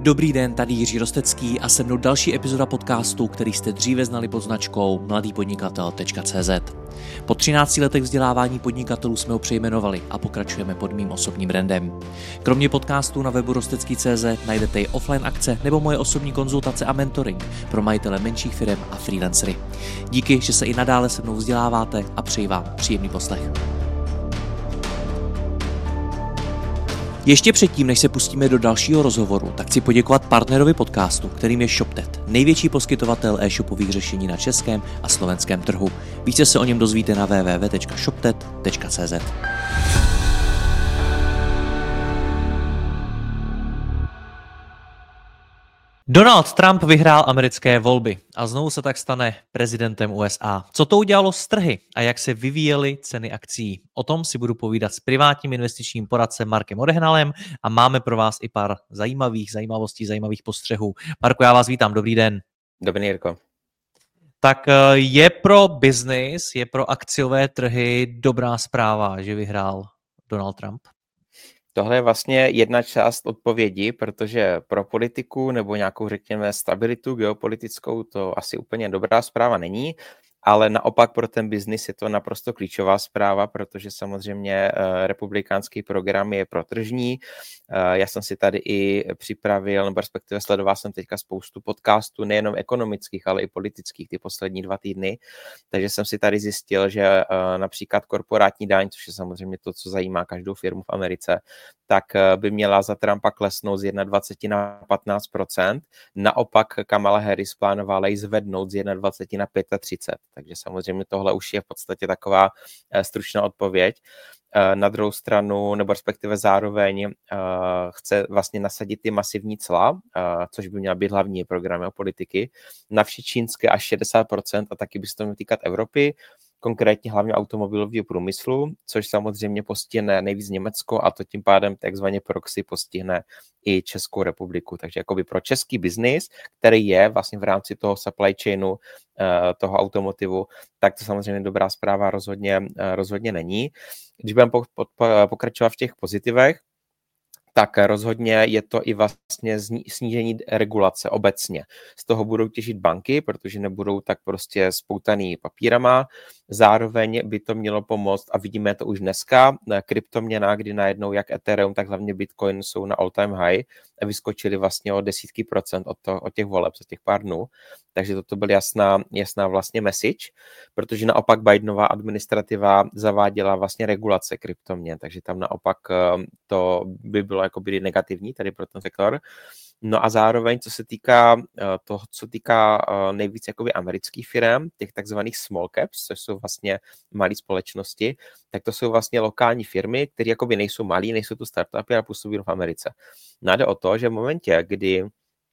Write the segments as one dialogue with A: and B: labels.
A: Dobrý den, tady Jiří Rostecký a se mnou další epizoda podcastu, který jste dříve znali pod značkou mladýpodnikatel.cz. Po 13 letech vzdělávání podnikatelů jsme ho přejmenovali a pokračujeme pod mým osobním brandem. Kromě podcastů na webu rostecký.cz najdete i offline akce nebo moje osobní konzultace a mentoring pro majitele menších firem a freelancery. Díky, že se i nadále se mnou vzděláváte a přeji vám příjemný poslech. Ještě předtím, než se pustíme do dalšího rozhovoru, tak chci poděkovat partnerovi podcastu, kterým je ShopTet, největší poskytovatel e-shopových řešení na českém a slovenském trhu. Více se o něm dozvíte na www.shoptet.cz. Donald Trump vyhrál americké volby a znovu se tak stane prezidentem USA. Co to udělalo s trhy a jak se vyvíjely ceny akcií? O tom si budu povídat s privátním investičním poradcem Markem Odehnalem a máme pro vás i pár zajímavostí, zajímavých postřehů. Marku, já vás vítám, dobrý den.
B: Dobrý, Jirko.
A: Tak je pro biznis, je pro akciové trhy dobrá zpráva, že vyhrál Donald Trump?
B: Tohle je vlastně jedna část odpovědi, protože pro politiku nebo nějakou, řekněme, stabilitu geopolitickou to asi úplně dobrá zpráva není, ale naopak pro ten biznis je to naprosto klíčová zpráva, protože samozřejmě republikánský program je protržní. Já jsem si tady i připravil, nebo respektive sledoval jsem teďka spoustu podcastů, nejenom ekonomických, ale i politických ty poslední 2 týdny, takže jsem si tady zjistil, že například korporátní daň, což je samozřejmě to, co zajímá každou firmu v Americe, tak by měla za Trumpa klesnout z 21 na 15%. Naopak Kamala Harris plánovala ji zvednout z 21 na 35%. Takže samozřejmě tohle už je v podstatě taková stručná odpověď. Na druhou stranu, nebo respektive zároveň chce vlastně nasadit ty masivní cla, což by měla být hlavní program politiky, na vše čínské až 60% a taky by se to mělo týkat Evropy, konkrétně hlavně automobilového průmyslu, což samozřejmě postihne nejvíc Německo a to tím pádem takzvaně proxy postihne i Českou republiku. Takže jakoby pro český biznis, který je vlastně v rámci toho supply chainu, toho automotivu, tak to samozřejmě dobrá zpráva rozhodně není. Když budeme pokračovat v těch pozitivech, tak rozhodně je to i vlastně snížení regulace obecně. Z toho budou těžit banky, protože nebudou tak prostě spoutaný papírama. Zároveň by to mělo pomoct, a vidíme to už dneska, kryptoměna, kdy najednou jak Ethereum, tak hlavně Bitcoin jsou na all time high a vyskočili vlastně o desítky procent od těch voleb za těch pár dnů. Takže toto byl jasná vlastně message, protože naopak Bidenova administrativa zaváděla vlastně regulace kryptoměn, takže tam naopak to by bylo jakoby negativní tady pro ten sektor. No a zároveň, co se týká toho, co týká nejvíc jakoby amerických firm, těch takzvaných small caps, což jsou vlastně malé společnosti, tak to jsou vlastně lokální firmy, které jakoby nejsou malí, nejsou tu startupy, ale působí v Americe. No jde o to, že v momentě, kdy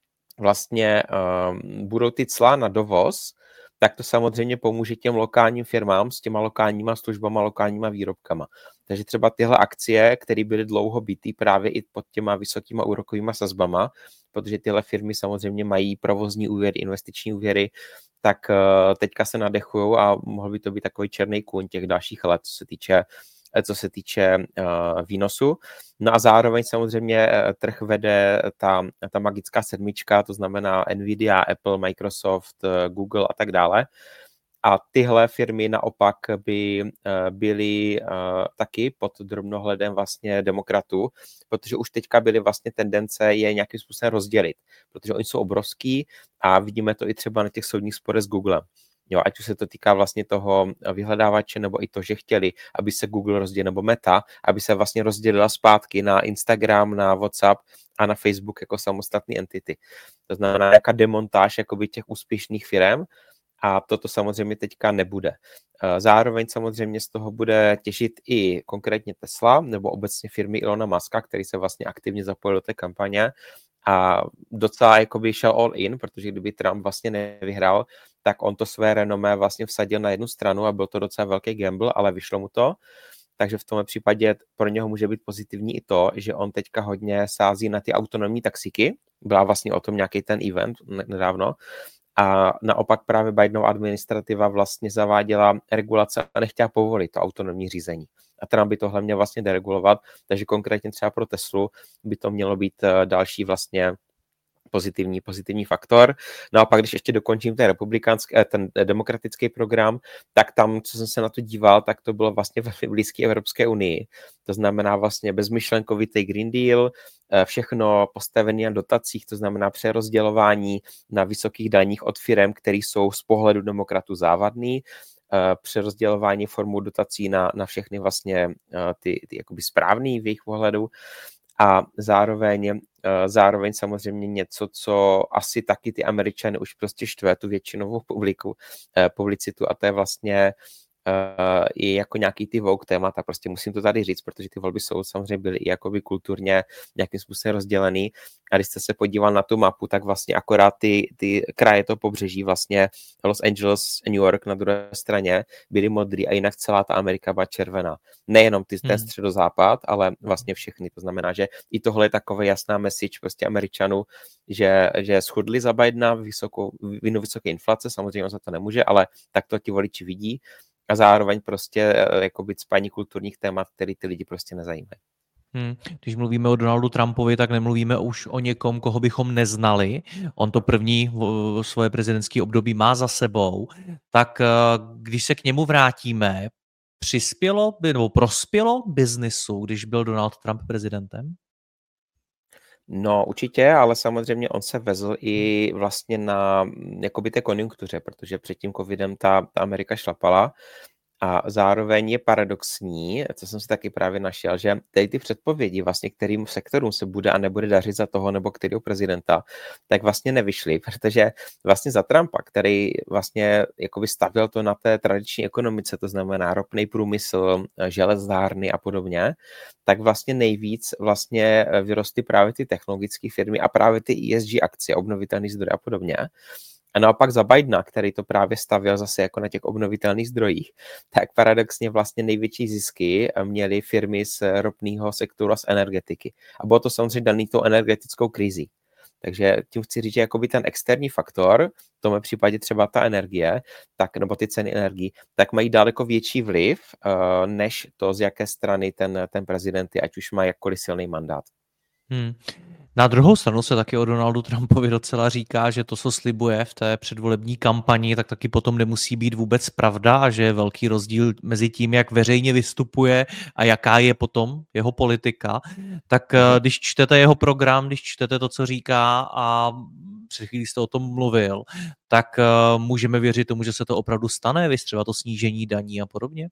B: vlastně budou ty cla na dovoz, tak to samozřejmě pomůže těm lokálním firmám s těma lokálníma službama, lokálníma výrobkama. Takže třeba tyhle akcie, které byly dlouho bitý právě i pod těma vysokýma úrokovýma sazbama, protože tyhle firmy samozřejmě mají provozní úvěry, investiční úvěry, tak teďka se nadechujou a mohl by to být takový černý kůň těch dalších let, co se týče výnosu. No a zároveň samozřejmě trh vede ta magická sedmička, to znamená Nvidia, Apple, Microsoft, Google a tak dále. A tyhle firmy naopak by byly taky pod drobnohledem vlastně demokratů, protože už teďka byly vlastně tendence je nějakým způsobem rozdělit, protože oni jsou obrovský a vidíme to i třeba na těch soudních sporech s Googlem. Jo, ať už se to týká vlastně toho vyhledávače, nebo i to, že chtěli, aby se Google rozdělil, nebo Meta, aby se vlastně rozdělila zpátky na Instagram, na WhatsApp a na Facebook jako samostatný entity. To znamená nějaká demontáž jakoby těch úspěšných firm a toto samozřejmě teďka nebude. Zároveň samozřejmě z toho bude těžit i konkrétně Tesla, nebo obecně firmy Elona Muska, který se vlastně aktivně zapojil do té kampaně a docela jakoby šel all in, protože kdyby Trump vlastně nevyhrál, tak on to své renomé vlastně vsadil na jednu stranu a byl to docela velký gamble, ale vyšlo mu to. Takže v tomhle případě pro něho může být pozitivní i to, že on teďka hodně sází na ty autonomní taxíky. Byla vlastně o tom nějaký ten event nedávno. A naopak právě Bidenova administrativa vlastně zaváděla regulace a nechtěla povolit to autonomní řízení. A Trump by tohle měl vlastně deregulovat, takže konkrétně třeba pro Teslu by to mělo být další vlastně pozitivní faktor. No a pak, když ještě dokončím ten demokratický program, tak tam, co jsem se na to díval, tak to bylo vlastně velmi blízké Evropské unii. To znamená vlastně bezmyšlenkovitý Green Deal, všechno postavené na dotacích, to znamená přerozdělování na vysokých daních od firem, které jsou z pohledu demokratů závadný, přerozdělování formou dotací na všechny vlastně ty jakoby správný v jejich pohledu a zároveň samozřejmě něco, co asi taky ty Američany už prostě štve tu většinovou publicitu a to je vlastně i jako nějaký ty woke témata, prostě musím to tady říct, protože ty volby jsou samozřejmě byly i jakoby kulturně nějakým způsobem rozdělený a když jste se podíval na tu mapu, tak vlastně akorát ty kraje to pobřeží, vlastně Los Angeles, New York na druhé straně byly modrý a jinak celá ta Amerika byla červená. Nejenom ten středozápad, ale vlastně všechny. To znamená, že i tohle je taková jasná message prostě Američanů, že shodli za Bidena vinu vysoké inflace, samozřejmě on za to nemůže, ale tak to ti voliči vidí. A zároveň prostě jakoby spaní kulturních témat, které ty lidi prostě nezajímají.
A: Když mluvíme o Donaldu Trumpovi, tak nemluvíme už o někom, koho bychom neznali. On to první svoje prezidentské období má za sebou. Tak když se k němu vrátíme, prospělo biznisu, když byl Donald Trump prezidentem?
B: No určitě, ale samozřejmě on se vezl i vlastně na jakoby té konjunktuře, protože před tím covidem ta Amerika šlapala a zároveň je paradoxní, co jsem si taky právě našel, že tady ty předpovědi vlastně, kterým sektorům se bude a nebude dařit za toho nebo kterého prezidenta, tak vlastně nevyšly, protože vlastně za Trumpa, který vlastně jakoby stavěl to na té tradiční ekonomice, to znamená ropný průmysl, železárny a podobně, tak vlastně nejvíc vlastně vyrostly právě ty technologické firmy a právě ty ESG akcie, obnovitelný zdroje a podobně. A naopak za Bidena, který to právě stavěl zase jako na těch obnovitelných zdrojích, tak paradoxně vlastně největší zisky měly firmy z ropného sektoru a z energetiky. A bylo to samozřejmě daný tou energetickou krizí. Takže tím chci říct, že jakoby ten externí faktor, v tomhle případě třeba ta energie, tak, nebo ty ceny energií, tak mají daleko větší vliv, než to, z jaké strany ten prezident je, ať už má jakkoliv silný mandát.
A: Na druhou stranu se taky o Donaldu Trumpovi docela říká, že to, co slibuje v té předvolební kampani, tak taky potom nemusí být vůbec pravda a že je velký rozdíl mezi tím, jak veřejně vystupuje a jaká je potom jeho politika. Tak když čtete jeho program, když čtete to, co říká a před chvílí jste o tom mluvil, tak můžeme věřit tomu, že se to opravdu stane, třeba to snížení daní a podobně?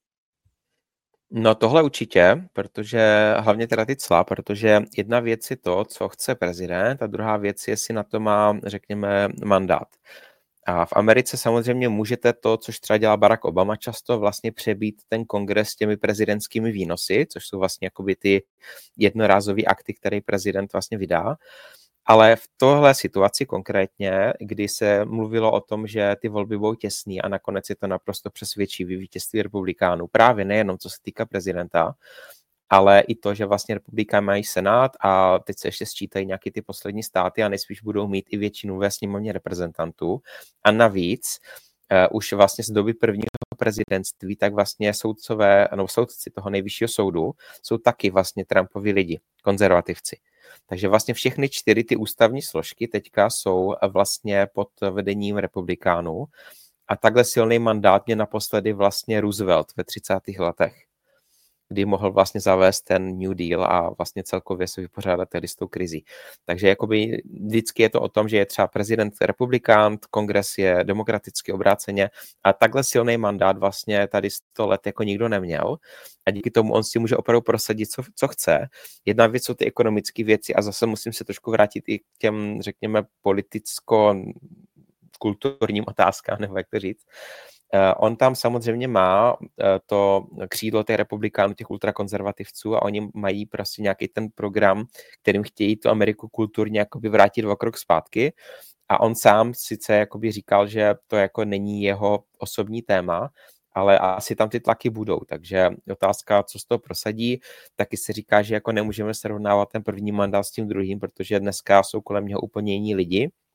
B: No tohle určitě, protože hlavně teda ty cla, protože jedna věc je to, co chce prezident a druhá věc je, jestli na to má, řekněme, mandát. A v Americe samozřejmě můžete to, což třeba dělá Barack Obama často, vlastně přebít ten kongres těmi prezidentskými výnosy, což jsou vlastně jakoby ty jednorázové akty, které prezident vlastně vydá. Ale v tohle situaci konkrétně, kdy se mluvilo o tom, že ty volby budou těsný a nakonec je to naprosto přesvědčivý vítězství republikánů, právě nejenom co se týká prezidenta, ale i to, že vlastně republikáni mají senát a teď se ještě sčítají nějaké ty poslední státy a nejspíš budou mít i většinu ve sněmovně reprezentantů. A navíc už vlastně z doby prvního prezidentství, tak vlastně soudci toho nejvyššího soudu jsou taky vlastně Trumpovi lidi, konzervativci. Takže vlastně všechny 4 ty ústavní složky teďka jsou vlastně pod vedením republikánů a takhle silný mandát mě naposledy vlastně Roosevelt ve 30. letech, kdy mohl vlastně zavést ten New Deal a vlastně celkově se vypořádat tady s tou krizí. Takže jakoby vždycky je to o tom, že je třeba prezident republikán, kongres je demokraticky obráceně a takhle silný mandát vlastně tady 100 let jako nikdo neměl a díky tomu on si může opravdu prosadit, co chce. Jedna věc jsou ty ekonomické věci a zase musím se trošku vrátit i k těm, řekněme, politicko-kulturním otázkám, nebo jak to říct. On tam samozřejmě má to křídlo těch republikánů, těch ultrakonzervativců a oni mají prostě nějaký ten program, kterým chtějí tu Ameriku kulturně jakoby vrátit o krok zpátky a on sám sice jakoby říkal, že to jako není jeho osobní téma, ale asi tam ty tlaky budou, takže otázka, co z toho prosadí, taky se říká, že jako nemůžeme srovnávat ten první mandát s tím druhým, protože dneska jsou kolem něho úplně jiní lidi.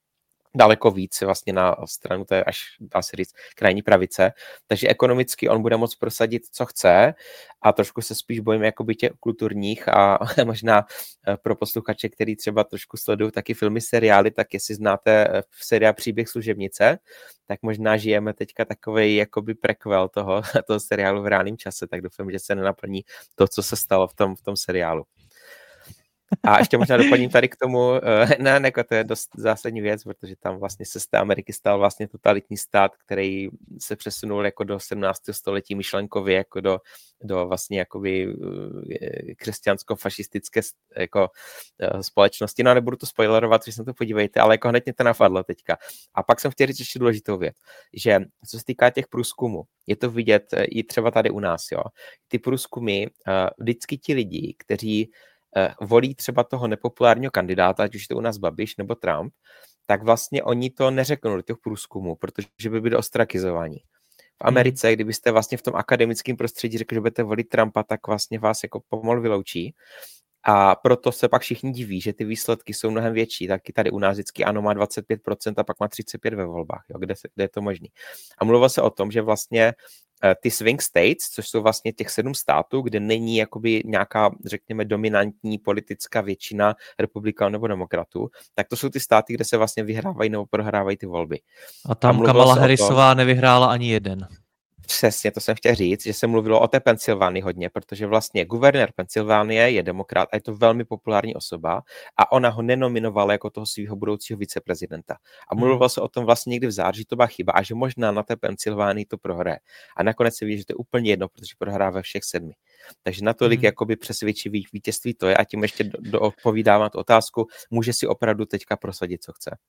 B: daleko víc vlastně na stranu té, až dá se říct, krajní pravice. Takže ekonomicky on bude moct prosadit, co chce, a trošku se spíš bojím jakoby těch kulturních a možná pro posluchače, který třeba trošku sledují taky filmy, seriály, tak jestli znáte seriál Příběh služebnice, tak možná žijeme teďka takovej jakoby prequel toho seriálu v reálném čase, tak doufám, že se nenaplní to, co se stalo v tom seriálu. A ještě možná doplním tady k tomu, to je dost zásadní věc, protože tam vlastně se z té Ameriky stal vlastně totalitní stát, který se přesunul jako do 17. století myšlenkově, jako do vlastně jakoby křesťansko-fašistické jako společnosti. No, nebudu to spoilerovat, že se na to podívejte, ale jako hned mě to napadlo teďka. A pak jsem chtěl říct ještě důležitou věc, že co se týká těch průzkumů, je to vidět i třeba tady u nás, jo. Ty průzkumy, vždycky ti lidi, kteří volí třeba toho nepopulárního kandidáta, ať už to u nás Babiš nebo Trump, tak vlastně oni to neřeknou do těch průzkumů, protože by byli ostrakizovaní. V Americe, kdybyste vlastně v tom akademickém prostředí řekli, že budete volit Trumpa, tak vlastně vás jako pomalu vyloučí. A proto se pak všichni diví, že ty výsledky jsou mnohem větší. Taky tady u nás vždycky ANO má 25% a pak má 35% ve volbách, jo, kde je to možný. A mluvilo se o tom, že vlastně ty swing states, což jsou vlastně těch 7 států, kde není jakoby nějaká, řekněme, dominantní politická většina republikánů nebo demokratů, tak to jsou ty státy, kde se vlastně vyhrávají nebo prohrávají ty volby.
A: A tam Kamala Harrisová nevyhrála ani jeden.
B: Přesně, to jsem chtěl říct, že se mluvilo o té Pensylvánii hodně, protože vlastně guvernér Pensylvánie je demokrat a je to velmi populární osoba a ona ho nenominovala jako toho svého budoucího viceprezidenta. A mluvilo se o tom vlastně někdy v září, že to byla chyba a že možná na té Pensylvánii to prohraje. A nakonec se ví, že to je úplně jedno, protože prohrá ve všech 7. Takže natolik jakoby přesvědčivý vítězství to je a tím ještě odpovídám na tu otázku, může si opravdu teďka prosadit, co chce.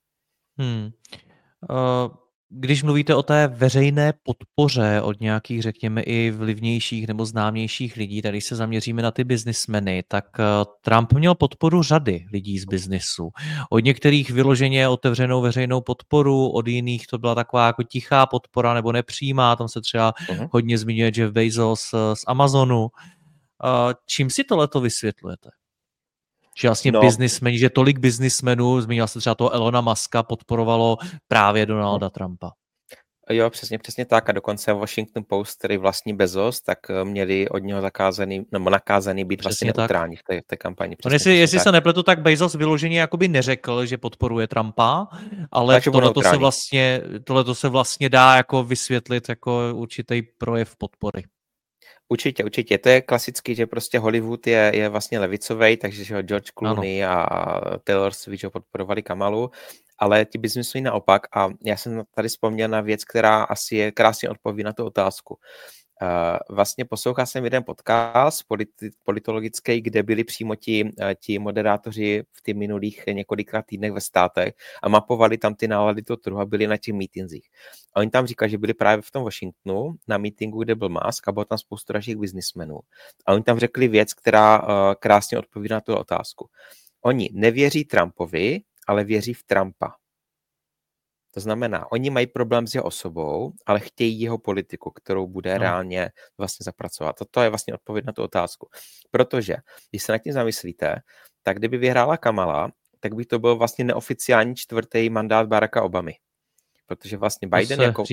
A: Když mluvíte o té veřejné podpoře od nějakých, řekněme, i vlivnějších nebo známějších lidí, tady se zaměříme na ty biznismeny, tak Trump měl podporu řady lidí z biznisu. Od některých vyloženě otevřenou veřejnou podporu, od jiných to byla taková jako tichá podpora nebo nepřímá, tam se třeba hodně zmiňuje Jeff Bezos z Amazonu. Čím si tohleto vysvětlujete? Že vlastně biznismeni, že tolik biznismenů, zmínil se třeba toho Elona Muska, podporovalo právě Donalda Trumpa.
B: Jo, přesně tak. A dokonce Washington Post, který vlastní Bezos, tak měli od něho nakázaný být vlastně neutrální v té kampani.
A: Jestli se nepletu, tak Bezos vyloženě jakoby neřekl, že podporuje Trumpa, ale tohleto se vlastně dá jako vysvětlit jako určitý projev podpory.
B: Určitě. To je klasický, že prostě Hollywood je vlastně levicovej, takže že George Clooney a Taylor Swift podporovali Kamalu, ale ti biznismeni naopak. A já jsem tady vzpomněl na věc, která asi je krásně odpoví na tu otázku. Vlastně poslouchal jsem jeden podcast politologický, kde byli přímo ti moderátoři v těch minulých několika týdnech ve státech a mapovali tam ty nálady toho trhu a byli na těch mítinzích. A oni tam říkali, že byli právě v tom Washingtonu na mítingu, kde byl Musk a bylo tam spoustu dalších biznismenů. A oni tam řekli věc, která krásně odpovídá na tu otázku. Oni nevěří Trumpovi, ale věří v Trumpa. To znamená, oni mají problém s jeho osobou, ale chtějí jeho politiku, kterou bude reálně vlastně zapracovat. To je vlastně odpověď na tu otázku. Protože, když se nad tím zamyslíte, tak kdyby vyhrála Kamala, tak by to byl vlastně neoficiální 4. mandát Baracka Obamy. Protože vlastně Biden jako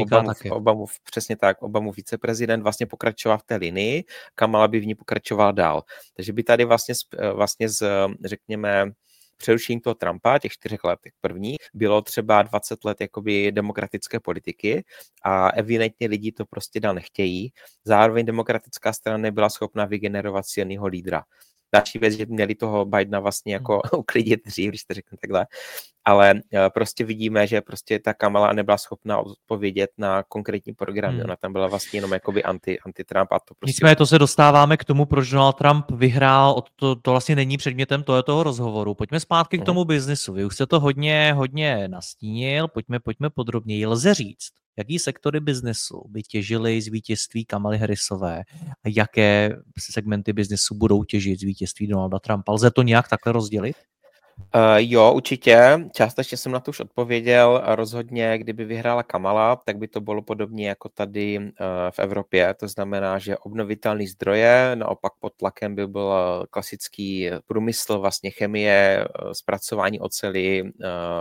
B: Obamův viceprezident vlastně pokračoval v té linii, Kamala by v ní pokračovala dál. Takže by tady vlastně řekněme, přerušení toho Trumpa, těch 4 let první, bylo třeba 20 let jakoby demokratické politiky a evidentně lidi to prostě dál nechtějí. Zároveň demokratická strana nebyla schopna vygenerovat silného lídra. Další věc, že měli toho Bidena vlastně jako uklidit dřív, když to řeknu takhle, ale prostě vidíme, že prostě ta Kamala nebyla schopna odpovědět na konkrétní programy. Ona tam byla vlastně jenom jakoby anti-Trump a to prostě...
A: Nicméně to se dostáváme k tomu, proč Donald Trump vyhrál, to vlastně není předmětem toho rozhovoru. Pojďme zpátky k tomu biznisu. Vy už jste to hodně nastínil, pojďme podrobněji. Lze říct, jaký sektory biznesu by těžily z vítězství Kamaly Harrisové a jaké segmenty biznesu budou těžit z vítězství Donalda Trumpa? Lze to nějak takhle rozdělit?
B: Jo, určitě. Částečně jsem na to už odpověděl. Rozhodně, kdyby vyhrála Kamala, tak by to bylo podobně jako tady v Evropě. To znamená, že obnovitelné zdroje, naopak pod tlakem by byl klasický průmysl, vlastně chemie, zpracování oceli,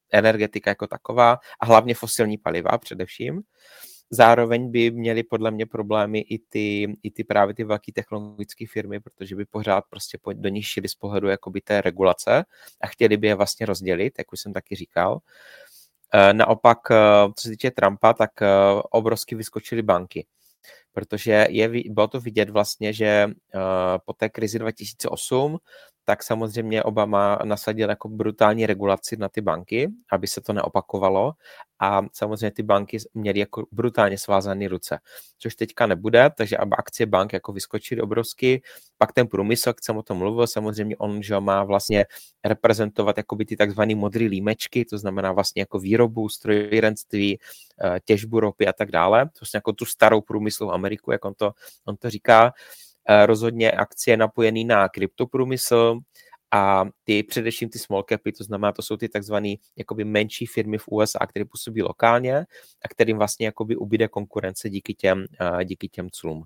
B: energetika jako taková a hlavně fosilní paliva především. Zároveň by měly podle mě problémy i ty právě ty velké technologické firmy, protože by pořád prostě do nich šili z pohledu jakoby té regulace a chtěli by je vlastně rozdělit, jak už jsem taky říkal. Naopak, co se týče Trumpa, tak obrovsky vyskočily banky, protože bylo to vidět vlastně, že po té krizi 2008 tak samozřejmě Obama nasadil jako brutální regulaci na ty banky, aby se to neopakovalo a samozřejmě ty banky měly jako brutálně svázané ruce, což teďka nebude, takže aby akcie bank jako vyskočily obrovsky, pak ten průmysl, jak jsem o tom mluvil, samozřejmě on že má vlastně reprezentovat jakoby ty takzvané modré límečky, to znamená vlastně jako výrobu, strojírenství, těžbu ropy a tak dále, to je jako tu starou průmyslovou Ameriku, jak on to říká. Rozhodně akcie napojený na kryptoprůmysl a především ty small capy, to znamená, to jsou ty takzvané jakoby menší firmy v USA, které působí lokálně a kterým vlastně jakoby ubyde konkurence díky těm clům.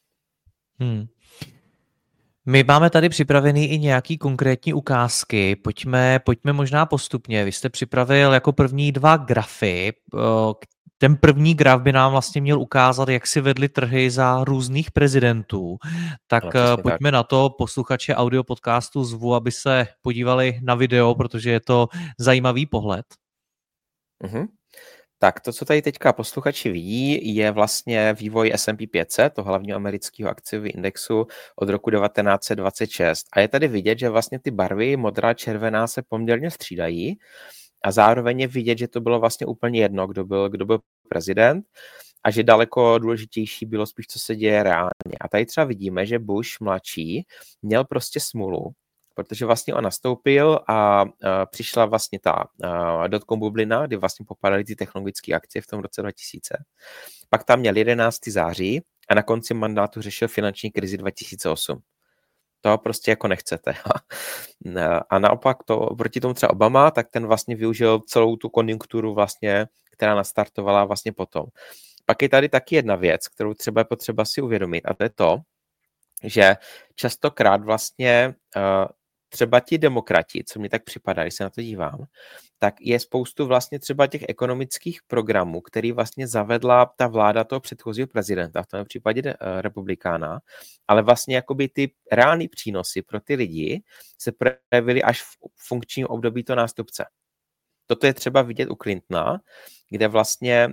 A: My máme tady připravený i nějaký konkrétní ukázky. Pojďme možná postupně. Vy jste připravil jako první 2 grafy. Ten první graf by nám vlastně měl ukázat, jak si vedly trhy za různých prezidentů. Tak pojďme na to. Posluchače audio podcastu zvu, aby se podívali na video, protože je to zajímavý pohled.
B: Tak to, co tady teďka posluchači vidí, je vlastně vývoj S&P 500, toho hlavního amerického akciového indexu od roku 1926. A je tady vidět, že vlastně ty barvy modrá a červená se poměrně střídají a zároveň je vidět, že to bylo vlastně úplně jedno, kdo byl prezident a že daleko důležitější bylo spíš, co se děje reálně. A tady třeba vidíme, že Bush mladší měl prostě smůlu, protože vlastně on nastoupil a přišla vlastně ta dotcom bublina, kdy vlastně popadaly ty technologické akcie v tom roce 2000. Pak tam měl 11. září a na konci mandátu řešil finanční krizi 2008. To prostě jako nechcete. A naopak proti tomu třeba Obama, tak ten vlastně využil celou tu konjunkturu vlastně, která nastartovala vlastně potom. Pak je tady taky jedna věc, kterou třeba je potřeba si uvědomit a to je to, že častokrát vlastně třeba ti demokrati, co mi tak připadá, když se na to dívám, tak je spoustu vlastně třeba těch ekonomických programů, který vlastně zavedla ta vláda toho předchozího prezidenta, v tom případě republikána, ale vlastně jakoby ty reální přínosy pro ty lidi se projevily až v funkčním období toho nástupce. Toto je třeba vidět u Clintona, kde vlastně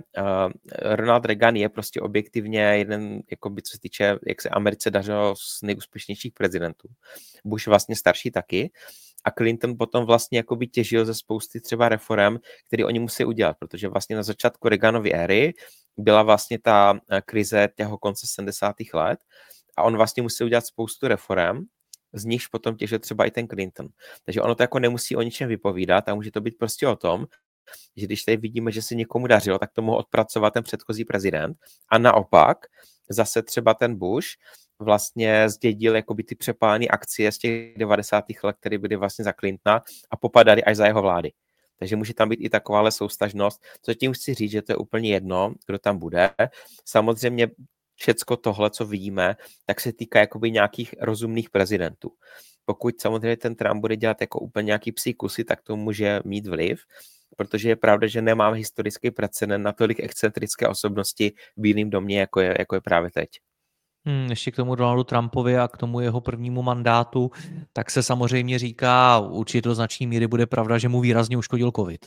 B: Ronald Reagan je prostě objektivně jeden, jakoby, co se týče, jak se Americe dařilo z nejúspěšnějších prezidentů. Bush vlastně starší taky. A Clinton potom vlastně jakoby těžil ze spousty třeba reform, které oni musí udělat, protože vlastně na začátku Reaganovy éry byla vlastně ta krize těho konce 70. let a on vlastně musel udělat spoustu reform, z nichž potom těžil třeba i ten Clinton. Takže ono to jako nemusí o ničem vypovídat a může to být prostě o tom, že když tady vidíme, že se někomu dařilo, tak to mohl odpracovat ten předchozí prezident a naopak zase třeba ten Bush vlastně zdědil jakoby ty přepálené akcie z těch 90. let, které byly vlastně za Clintona a popadaly až za jeho vlády. Takže může tam být i takováhle soustažnost. Co tím chci říct, že to je úplně jedno, kdo tam bude. Samozřejmě všecko tohle, co vidíme, tak se týká jakoby nějakých rozumných prezidentů. Pokud samozřejmě ten Trump bude dělat jako úplně nějaký psí kusy, tak to může mít vliv, protože je pravda, že nemáme historický precedent na tolik excentrické osobnosti v Bílém domě, jako je právě teď.
A: Ještě k tomu Donaldu Trumpovi a k tomu jeho prvnímu mandátu, tak se samozřejmě říká, určitě do značné míry bude pravda, že mu výrazně uškodil covid.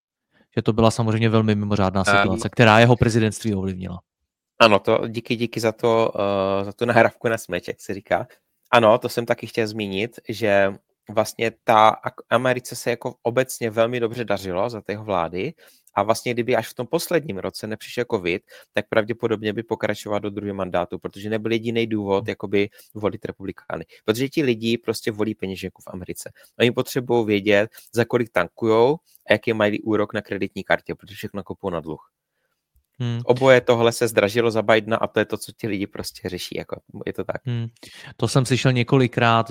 A: Že to byla samozřejmě velmi mimořádná situace, která jeho prezidentství ovlivnila.
B: Ano, to díky za tu nahrávku na smeč, jak se říká. Ano, to jsem taky chtěl zmínit, že vlastně ta Americe se jako obecně velmi dobře dařilo za tého vlády a vlastně kdyby až v tom posledním roce nepřišel covid, tak pravděpodobně by pokračoval do druhého mandátu, protože nebyl jediný důvod jakoby volit republikány. Protože ti lidi prostě volí peněženku v Americe. Oni potřebují vědět, za kolik tankujou a jaký mají úrok na kreditní kartě, protože všechno kopou na dluh. Oboje tohle se zdražilo za Bidena a to je to, co ti lidi prostě řeší. Jako, je to tak.
A: To jsem slyšel několikrát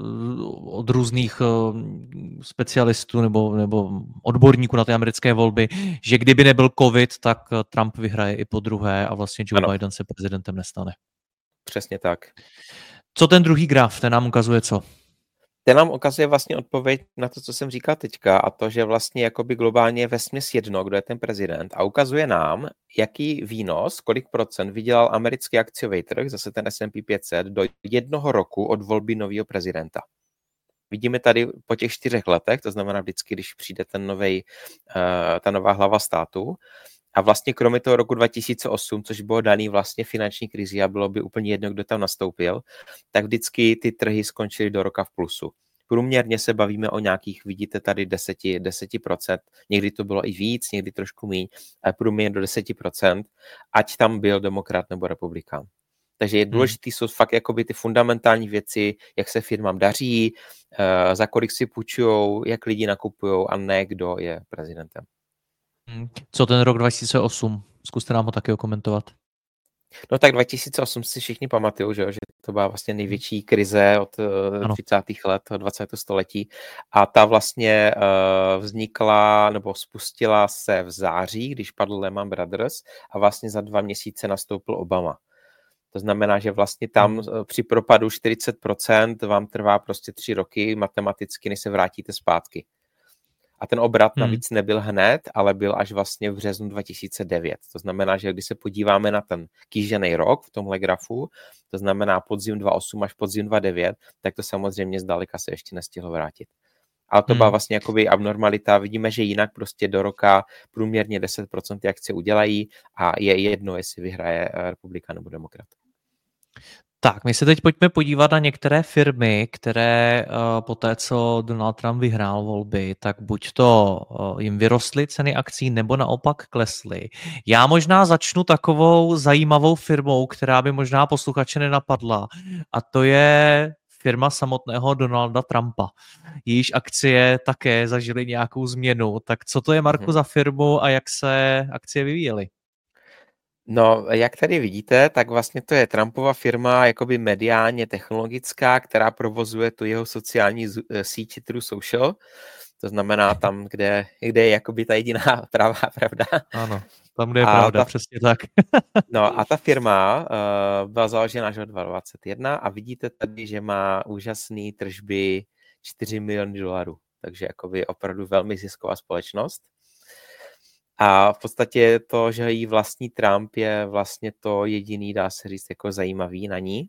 A: od různých specialistů nebo odborníků na ty americké volby, že kdyby nebyl covid, tak Trump vyhraje i po druhé a vlastně Joe Biden se prezidentem nestane.
B: Přesně tak.
A: Co ten druhý graf, ten nám ukazuje co?
B: ten nám ukazuje vlastně odpověď na to, co jsem říkal teďka, a to, že vlastně jakoby globálně je vesměs jedno, kdo je ten prezident, a ukazuje nám, jaký výnos, kolik procent vydělal americký akciový trh, zase ten S&P 500, do 1 roku od volby nového prezidenta. Vidíme tady po těch 4 letech, to znamená vždycky, když přijde ta nová hlava státu, a vlastně kromě toho roku 2008, což bylo daný vlastně finanční krizi a bylo by úplně jedno, kdo tam nastoupil, tak vždycky ty trhy skončily do roka v plusu. Průměrně se bavíme o nějakých, vidíte tady 10%, někdy to bylo i víc, někdy trošku míň, ale průměrně do 10%, ať tam byl demokrat nebo republikán. Takže je důležitý, jsou fakt jakoby ty fundamentální věci, jak se firmám daří, za kolik si půjčujou, jak lidi nakupujou a ne kdo je prezidentem.
A: Co ten rok 2008? Zkuste nám ho taky okomentovat.
B: No tak 2008 si všichni pamatují, že to byla vlastně největší krize od 30. let 20. století a ta vlastně vznikla nebo spustila se v září, když padl Lehman Brothers a vlastně za 2 měsíce nastoupil Obama. To znamená, že vlastně tam při propadu 40% vám trvá prostě 3 roky matematicky, než se vrátíte zpátky. A ten obrat navíc nebyl hned, ale byl až vlastně v březnu 2009. To znamená, že když se podíváme na ten kýžený rok v tomhle grafu, to znamená podzim 2008 až podzim 2009, tak to samozřejmě zdaleka se ještě nestihlo vrátit. Ale to byla vlastně jakoby abnormalita. Vidíme, že jinak prostě do roka průměrně 10% ty akcie udělají a je jedno, jestli vyhraje republika nebo demokrat.
A: Tak, my se teď pojďme podívat na některé firmy, které po té, co Donald Trump vyhrál volby, tak buď to jim vyrostly ceny akcí, nebo naopak klesly. Já možná začnu takovou zajímavou firmou, která by možná posluchače nenapadla, a to je firma samotného Donalda Trumpa. Jejíž akcie také zažily nějakou změnu. Tak co to je, Marku, za firmu a jak se akcie vyvíjely?
B: No, jak tady vidíte, tak vlastně to je Trumpova firma, jakoby mediálně technologická, která provozuje tu jeho sociální síť Truth Social. To znamená tam, kde je jakoby ta jediná pravda.
A: Ano, tam, kde je pravda, přesně tak.
B: No a ta firma byla založena až od 2021 a vidíte tady, že má úžasné tržby $4 miliony. Takže jakoby opravdu velmi zisková společnost. A v podstatě to, že jí vlastní Trump, je vlastně to jediný, dá se říct, jako zajímavý na ní.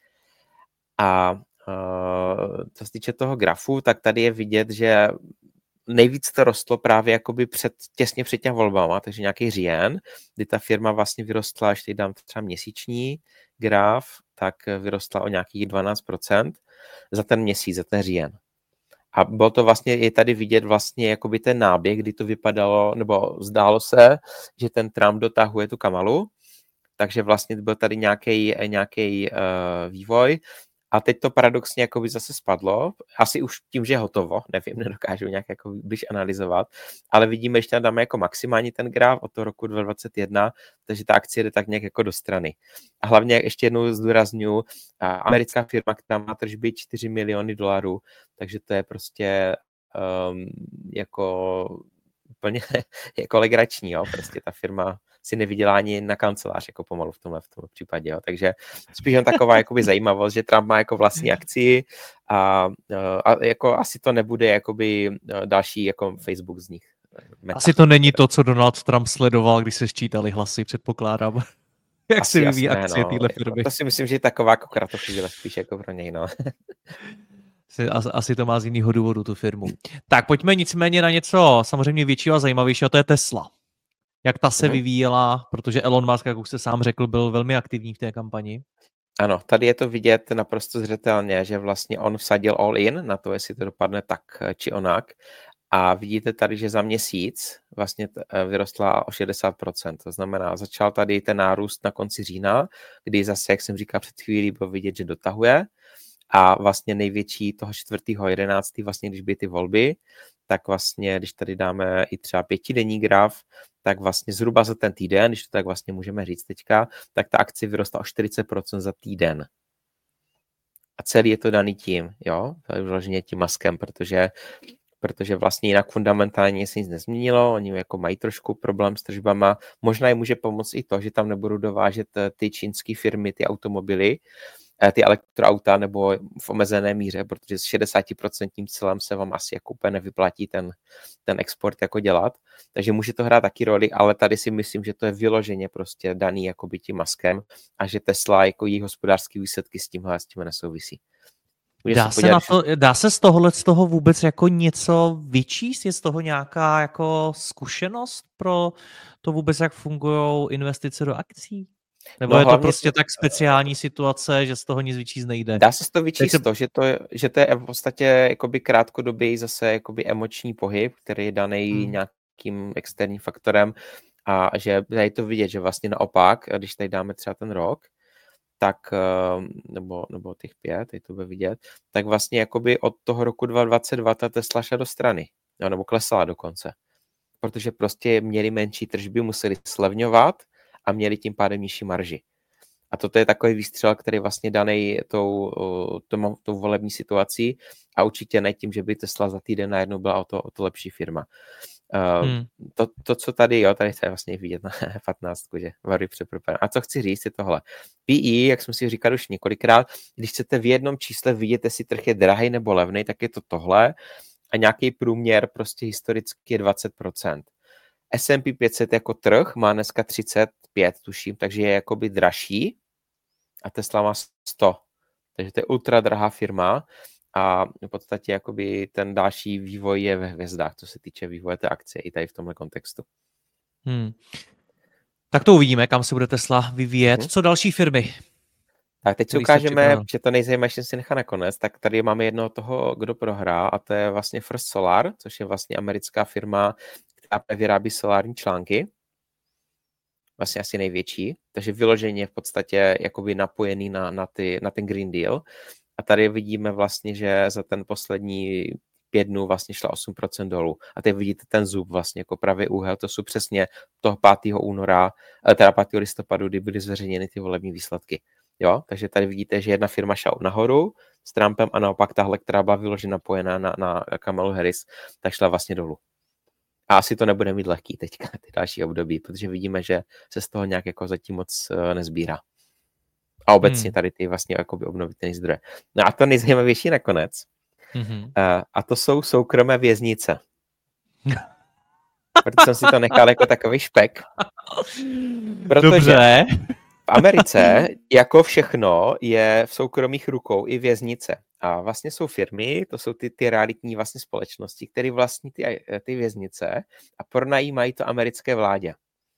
B: A co se týče toho grafu, tak tady je vidět, že nejvíc to rostlo právě jakoby těsně před těm volbama, takže nějaký říjen, kdy ta firma vlastně vyrostla, až teď dám třeba měsíční graf, tak vyrostla o nějakých 12% za ten měsíc, za ten říjen. A bylo to vlastně, je tady vidět vlastně jakoby ten náběh, kdy to vypadalo, nebo zdálo se, že ten Trump dotahuje tu Kamalu, takže vlastně byl tady nějaký vývoj a teď to paradoxně jakoby zase spadlo, asi už tím, že je hotovo, nevím, nedokážu nějak jako blíž analyzovat, ale vidíme, ještě tam dáme jako maximální ten graf od toho roku 2021, takže ta akcie jde tak nějak jako do strany. A hlavně ještě jednou zdůrazňuji, americká firma, která má tržby $4 miliony, takže to je prostě jako úplně jako legrační, jo, prostě ta firma si nevydělá ani na kancelář, jako pomalu v tomhle případě, jo. Takže spíš jen taková jakoby zajímavost, že Trump má jako vlastní akci a jako asi to nebude jakoby další jako Facebook z nich.
A: Meta. Asi to není to, co Donald Trump sledoval, když se sčítali hlasy, předpokládám. Jak se vyvíjí akcie téhle firmy.
B: Jako, to si myslím, že je taková jako kratochvíle spíš jako pro něj, no.
A: Asi to má z jiného důvodu, tu firmu. Tak pojďme nicméně na něco samozřejmě většího a zajímavějšího, to je Tesla. Jak ta se vyvíjela, protože Elon Musk, jak už jste sám řekl, byl velmi aktivní v té kampani.
B: Ano, tady je to vidět naprosto zřetelně, že vlastně on vsadil all in na to, jestli to dopadne tak či onak. A vidíte tady, že za měsíc vlastně vyrostla o 60%. To znamená, začal tady ten nárůst na konci října, kdy zase, jak jsem říkal před chvílí, bylo vidět, že dotahuje. A vlastně největší toho 4.11., vlastně když byly ty volby, tak vlastně, když tady dáme i třeba 5denní graf, tak vlastně zhruba za ten týden, když to tak vlastně můžeme říct teďka, tak ta akcie vyrostla o 40% za týden. A celý je to daný tím, jo, to je vloženě tím Muskem, protože vlastně jinak fundamentálně se nic nezměnilo, oni jako mají trošku problém s tržbama, možná jim může pomoct i to, že tam nebudou dovážet ty čínské firmy, ty automobily, ty elektroauta nebo v omezené míře, protože s 60% cílem se vám asi jako úplně nevyplatí ten export jako dělat. Takže může to hrát taky roli, ale tady si myslím, že to je vyloženě prostě daný jakoby tím Muskem a že Tesla jako její hospodářský výsledky s tímhle nesouvisí.
A: Dá se z toho vůbec jako něco vyčíst? Je z toho nějaká jako zkušenost pro to vůbec, jak fungují investice do akcí? Nebo je to prostě tak speciální situace, že z toho nic vyčíst nejde?
B: Dá se z toho vyčíst že to je v podstatě jakoby krátkodobý zase jakoby emoční pohyb, který je daný nějakým externím faktorem a že je to vidět, že vlastně naopak, když tady dáme třeba ten rok, tak, nebo těch 5, teď to bude vidět, tak vlastně jakoby od toho roku 2022 ta Tesla šla do strany, nebo klesala dokonce. Protože prostě měli menší tržby, museli slevňovat a měli tím pádem nižší marži. A toto je takový výstřel, který vlastně daný tou volební situací a určitě ne tím, že by Tesla za týden najednou byla o to lepší firma. To, co tady to je vlastně vidět na 15, že varuji před propadem. A co chci říct je tohle. PE, jak jsme si říkali už několikrát, když chcete v jednom čísle vidět, jestli trh je drahý nebo levný, tak je to tohle a nějaký průměr prostě historicky je 20%. S&P 500 jako trh má dneska 35, tuším, takže je jakoby dražší a Tesla má 100. Takže to je ultra drahá firma a v podstatě jakoby ten další vývoj je ve hvězdách, co se týče vývoje té akcie i tady v tomhle kontextu.
A: Tak to uvidíme, kam se bude Tesla vyvíjet. Co další firmy?
B: Tak teď si ukážeme, že to nejzajímavější si nechá nakonec, tak tady máme jednoho toho, kdo prohrá a to je vlastně First Solar, což je vlastně americká firma, která vyrábí solární články. Vlastně asi největší, takže vyloženě v podstatě jakoby napojený na ten Green Deal. A tady vidíme vlastně, že za ten poslední 5 dnů vlastně šla 8% dolů. A teď vidíte ten zub vlastně jako pravý úhel, to jsou přesně toho 5. února, teda 5. listopadu, kdy byly zveřejněny ty volební výsledky. Jo, takže tady vidíte, že jedna firma šla nahoru s Trumpem a naopak tahle, která byla vyloženě napojená na Kamalu Harris, tak šla vlastně dolů. A asi to nebude mít lehký teďka, ty další období, protože vidíme, že se z toho nějak jako zatím moc nezbírá. A obecně tady ty vlastně jakoby obnovitelné zdroje. No a to nejzajímavější nakonec. A to jsou soukromé věznice. Proto jsem si to nechal jako takový špek.
A: Dobře.
B: V Americe jako všechno je v soukromých rukou i věznice. A vlastně jsou firmy, to jsou ty realitní vlastně společnosti, které vlastní ty věznice a pronajímají to americké vládě.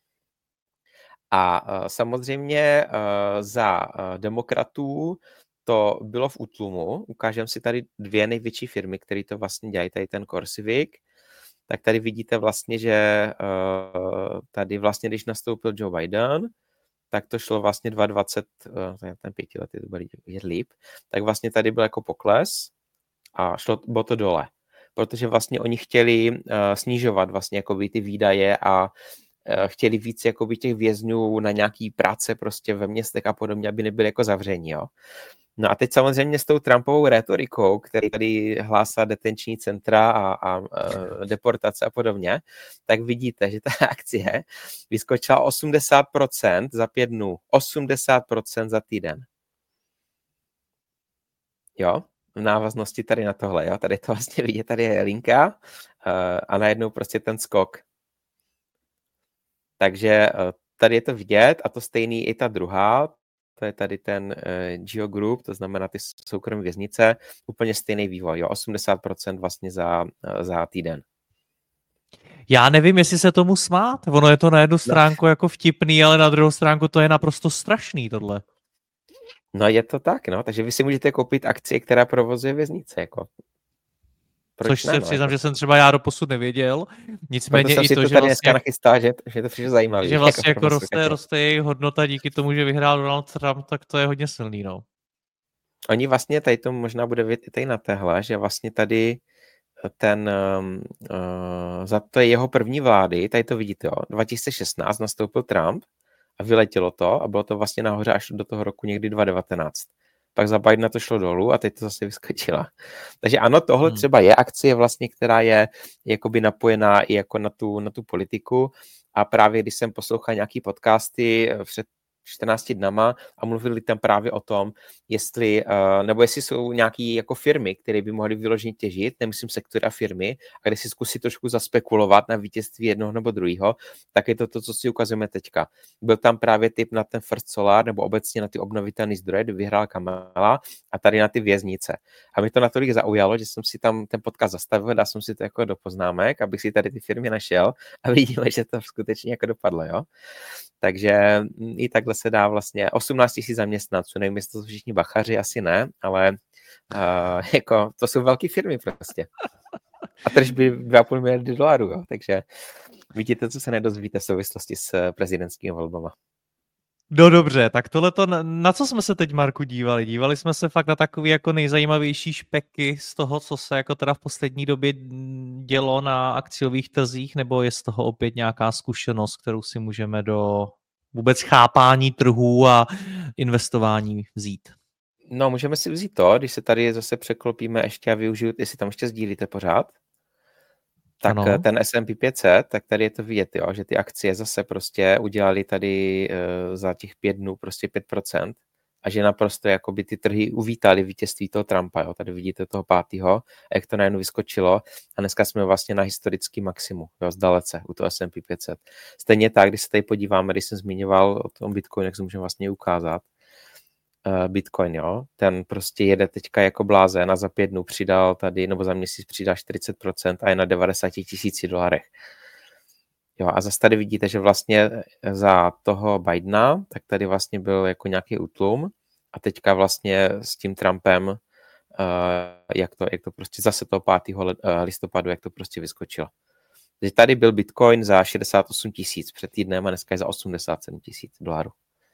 B: A samozřejmě za demokratů to bylo v útlumu. Ukážeme si tady 2 největší firmy, které to vlastně dělají, tady ten CoreCivic. Tak tady vidíte vlastně, že tady vlastně, když nastoupil Joe Biden, tak to šlo vlastně 2020, ten 5 let to bude vidět líp, tak vlastně tady byl jako pokles a bylo to dole. Protože vlastně oni chtěli snižovat vlastně jakoby ty výdaje a chtěli víc jakoby těch vězňů na nějaký práce prostě ve městech a podobně, aby nebyli jako zavření, jo. No a teď samozřejmě s tou Trumpovou rétorikou, který tady hlásá detenční centra a deportace a podobně, tak vidíte, že ta akcie vyskočila 80% za 5 dnů, 80% za týden. Jo, v návaznosti tady na tohle, jo, tady to vlastně vidět, tady je linka a najednou prostě ten skok. Takže tady je to vidět a to stejný i ta druhá, to je tady ten Geo Group, to znamená ty soukromé věznice, úplně stejný vývoj, jo, 80% vlastně za týden.
A: Já nevím, jestli se tomu smát, ono je to na jednu stránku jako vtipný, ale na druhou stránku to je naprosto strašný tohle.
B: No je to tak, no, takže vy si můžete koupit akcie, která provozuje věznice, jako.
A: Což se přiznám, že jsem třeba já doposud nevěděl. Nicméně i to, že
B: tady dneska nachystá, že to přišlo zajímavé.
A: Že vlastně jako roste jejich hodnota díky tomu, že vyhrál Donald Trump, tak to je hodně silný, no.
B: Oni vlastně, tady to možná bude vidět i tady na téhle, že vlastně tady za to je jeho první vlády, tady to vidíte, jo, 2016 nastoupil Trump a vyletělo to a bylo to vlastně nahoře až do toho roku někdy 2019. Pak za Bidena to šlo dolů a teď to zase vyskočila. Takže ano, tohle třeba je akcie vlastně, která je jakoby napojená i jako na tu politiku a právě když jsem poslouchal nějaký podcasty před 14 dnama a mluvili tam právě o tom, jestli jsou nějaké jako firmy, které by mohly vyloženě těžit, nemyslím sektora firmy, a kde si zkusit trošku zaspekulovat na vítězství jednoho nebo druhého, tak je to, co si ukazujeme teďka. Byl tam právě tip na ten First Solar nebo obecně na ty obnovitelné zdroje, kdy vyhrál Kamala, a tady na ty věznice. A mě to natolik zaujalo, že jsem si tam ten podcast zastavil, dal jsem si to jako do poznámek, abych si tady ty firmy našel, a vidíme, že to skutečně jako dopadlo, jo. Takže i takhle se dá vlastně 18 000 zaměstnanců, nevím, jestli to jsou všichni bachaři, asi ne, ale jako to jsou velké firmy prostě. A tržby 2,5 miliardy dolarů, jo. Takže vidíte, co se nedozvíte v souvislosti s prezidentskými volbama.
C: No dobře, tak tohleto, na co jsme se teď, Marku, dívali? Dívali jsme se fakt na takový jako nejzajímavější špeky z toho, co se jako teda v poslední době dělo na akciových trzích, nebo je z toho opět nějaká zkušenost, kterou si můžeme do vůbec chápání trhů a investování vzít?
B: No, můžeme si vzít to, když se tady zase překlopíme ještě a využiju, jestli tam ještě sdílíte pořád, tak ano. Ten S&P 500, tak tady je to vidět, jo, že ty akcie zase prostě udělali tady za těch 5 dnů prostě 5% a že naprosto jakoby ty trhy uvítali vítězství toho Trumpa, jo, tady vidíte toho 5. a jak to najednou vyskočilo a dneska jsme vlastně na historický maximu, jo, zdalece u toho S&P 500. Stejně tak, když se tady podíváme, když jsem zmiňoval o tom Bitcoinu, jak se můžeme vlastně ukázat, Bitcoin, jo, ten prostě jede teďka jako blázen a za 5 dnů přidal tady, nebo za měsíc přidal 40% a je na 90 000 dolarech. Jo, a zase tady vidíte, že vlastně za toho Bidena, tak tady vlastně byl jako nějaký útlum a teďka vlastně s tím Trumpem, jak to prostě zase toho 5. listopadu, jak to prostě vyskočilo. Takže tady byl Bitcoin za 68 000 před týdnem a dneska je za 87 000 dolarů.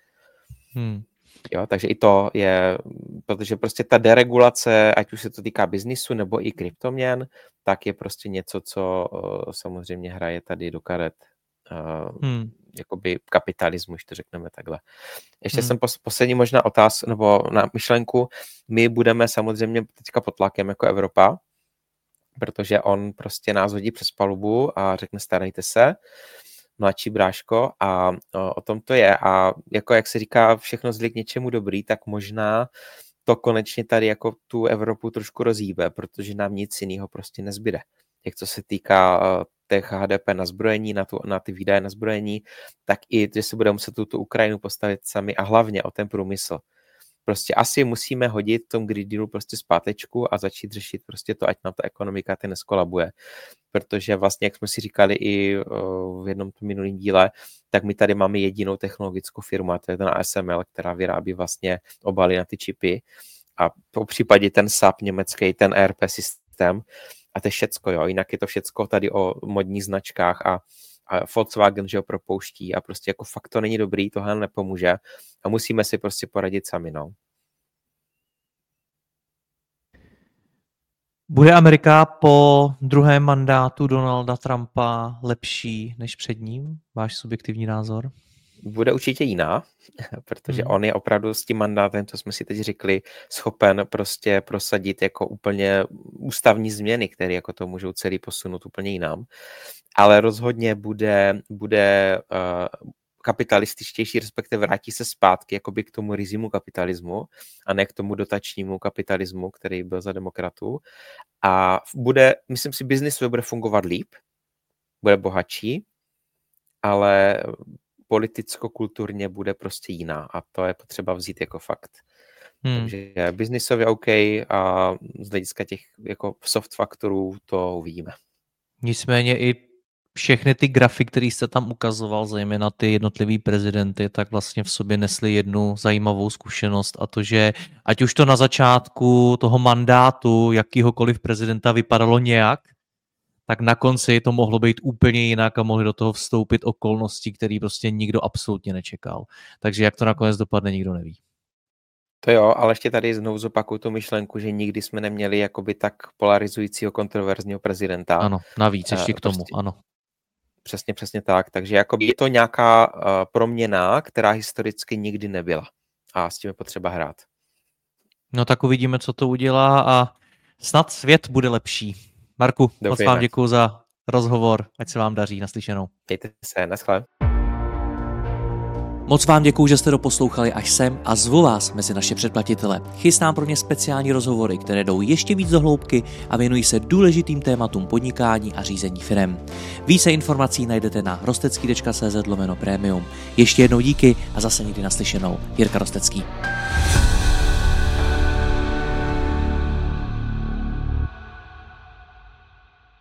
B: Jo, takže i to je, protože prostě ta deregulace, ať už se to týká biznisu nebo i kryptoměn, tak je prostě něco, co samozřejmě hraje tady do karet jakoby kapitalismu, když to řekneme takhle. Ještě jsem poslední možná otázku nebo na myšlenku, my budeme samozřejmě teďka pod tlakem jako Evropa, protože on prostě nás hodí přes palubu a řekne starejte se, mladší bráško, a o tom to je. A jako jak se říká, všechno zlí k něčemu dobrý, tak možná to konečně tady jako tu Evropu trošku rozhýbe, protože nám nic jiného prostě nezbyde. Jak co se týká těch HDP na zbrojení, na ty výdaje na zbrojení, tak i, že se budeme muset tu Ukrajinu postavit sami a hlavně o ten průmysl. Prostě asi musíme hodit v tom Green Dealu prostě zpátečku a začít řešit prostě to, ať nám ta ekonomika ty neskolabuje. Protože vlastně, jak jsme si říkali i v jednom minulém díle, tak my tady máme jedinou technologickou firmu, a to je ten ASML, která vyrábí vlastně obaly na ty čipy a po případě ten SAP německý, ten ERP systém, a to je všecko, jo. Jinak je to všecko tady o modních značkách a Volkswagen, že ho propouští a prostě jako fakt to není dobrý, tohle nepomůže a musíme si prostě poradit sami, no.
C: Bude Amerika po druhém mandátu Donalda Trumpa lepší než před ním? Váš subjektivní názor?
B: Bude určitě jiná, protože on je opravdu s tím mandátem, co jsme si teď řekli, schopen prostě prosadit jako úplně ústavní změny, které jako to můžou celý posunout úplně jinam. Ale rozhodně bude kapitalističtější, respektive vrátí se zpátky jakoby k tomu rizimu kapitalismu a ne k tomu dotačnímu kapitalismu, který byl za demokratů. A myslím si, biznis bude fungovat líp, bude bohatší, ale politicko-kulturně bude prostě jiná a to je potřeba vzít jako fakt. Takže biznisově OK a z hlediska těch jako soft faktorů to uvidíme.
C: Nicméně i všechny ty grafy, které jste tam ukazoval, zejména ty jednotlivý prezidenty, tak vlastně v sobě nesly jednu zajímavou zkušenost, a to, že ať už to na začátku toho mandátu jakýhokoliv prezidenta vypadalo nějak, tak na konci to mohlo být úplně jinak a mohly do toho vstoupit okolnosti, které prostě nikdo absolutně nečekal. Takže jak to nakonec dopadne, nikdo neví.
B: To jo, ale ještě tady znovu zopakuju tu myšlenku, že nikdy jsme neměli jakoby tak polarizujícího, kontroverzního prezidenta.
C: Ano, navíc ještě k tomu,
B: prostě,
C: ano.
B: Přesně tak. Takže jakoby je to nějaká proměna, která historicky nikdy nebyla. A s tím je potřeba hrát.
C: No tak uvidíme, co to udělá a snad svět bude lepší. Marku, moc vám děkuju za rozhovor. Ať se vám daří. Naslyšenou.
B: Mějte se, naschle.
A: Moc vám děkuju, že jste doposlouchali až sem a zvu vás mezi naše předplatitele. Chystám pro ně speciální rozhovory, které jdou ještě víc do hloubky a věnují se důležitým tématům podnikání a řízení firem. Více informací najdete na rostecký.cz/premium. Ještě jednou díky a zase někdy naslyšenou. Jirka Rostecký.